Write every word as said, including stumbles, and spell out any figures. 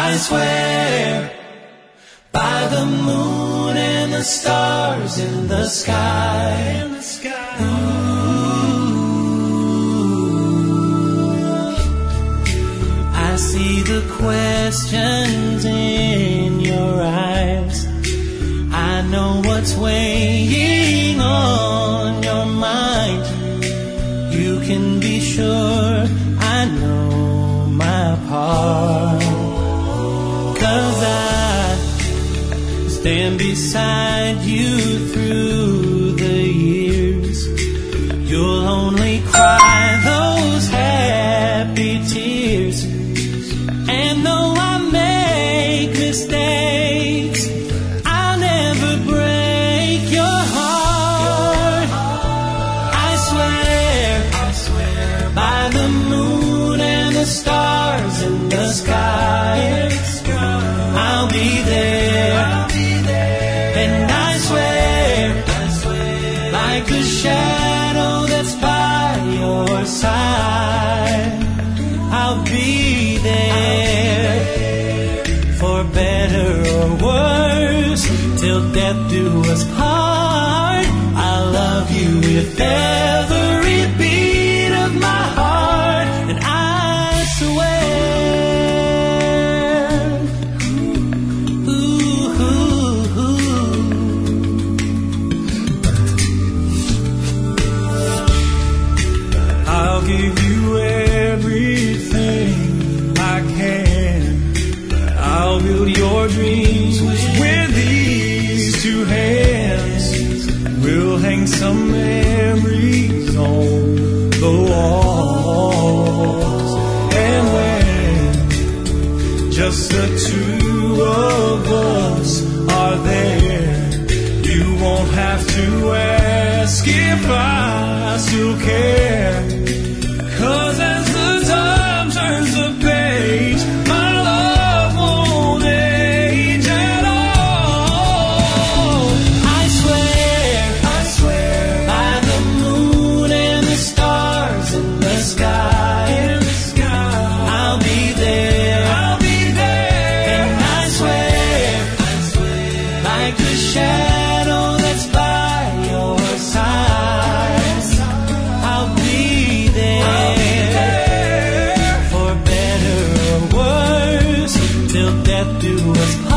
I swear by the moon and the stars in the sky. In the sky. Ooh, I see the questions in your eyes. I know what's weighing on your mind. You can be sure I know my part. 'Cause I stand beside you through the years. You'll only cry those happy tears. And though I make mistakes, I'll never break your heart. I swear, I swear by the moon and the stars in the sky, I'll be there. I'll be there. And I swear, I swear, like a shadow that's by your side, I'll be there. For better or worse, till death do us part. I love you with every beat of my heart, and I swear. Ooh, ooh, ooh. I'll give you everything I can. I'll build your dreams with these two hands. We'll hang some memories on the walls. And when just the two of us are there, you won't have to ask if I still care. 'Cause as the time turns the page, my love won't age at all. I swear, I swear by the moon and the stars in the sky, in the sky, I'll be there. I'll be there. And I swear, I swear, like a shadow that's by your side, I'll be there. I'll be there. For better or worse, till death do us part.